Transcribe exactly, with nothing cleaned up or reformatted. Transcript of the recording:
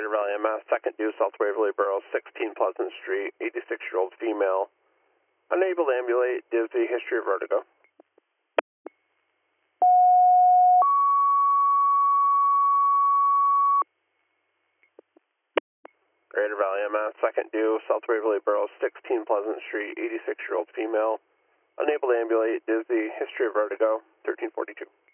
Greater Valley M S, second due, South Waverly Borough, sixteen Pleasant Street, eighty-six-year-old female, unable to ambulate, dizzy, history of vertigo. Greater Valley M S, second due, South Waverly Borough, sixteen Pleasant Street, eighty-six-year-old female, unable to ambulate, dizzy, history of vertigo, thirteen forty-two.